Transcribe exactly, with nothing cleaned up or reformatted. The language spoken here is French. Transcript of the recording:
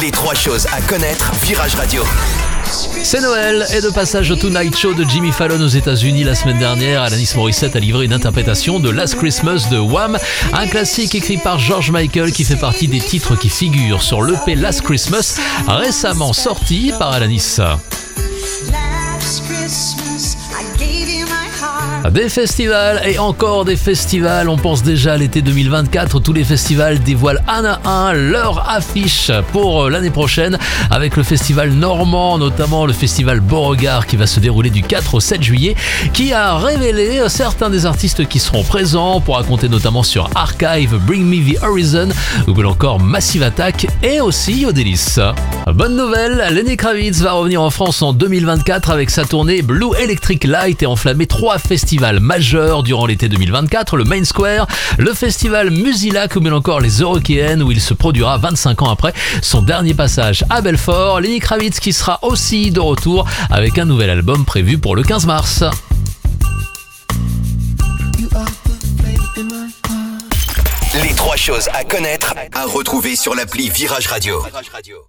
Les trois choses à connaître, Virage Radio. C'est Noël et de passage au Tonight Show de Jimmy Fallon aux États-Unis la semaine dernière, Alanis Morissette a livré une interprétation de Last Christmas de Wham, un classique écrit par George Michael qui fait partie des titres qui figurent sur l'E P Last Christmas, récemment sorti par Alanis. Des festivals et encore des festivals, on pense déjà à l'été deux mille vingt-quatre, tous les festivals dévoilent un à un leur affiche pour l'année prochaine avec le festival normand, notamment le festival Beauregard qui va se dérouler du quatre au sept juillet, qui a révélé certains des artistes qui seront présents pour raconter notamment sur Archive, Bring Me The Horizon ou encore Massive Attack et aussi Odelis. Bonne nouvelle, Lenny Kravitz va revenir en France en deux mille vingt-quatre avec sa tournée Blue Electric Light et enflammer trois festivals majeurs durant l'été deux mille vingt-quatre, le Main Square, le festival Musilac ou encore les Eurokéennes où il se produira vingt-cinq ans après son dernier passage à Belfort. Lenny Kravitz qui sera aussi de retour avec un nouvel album prévu pour le quinze mars. Les trois choses à connaître, à retrouver sur l'appli Virage Radio.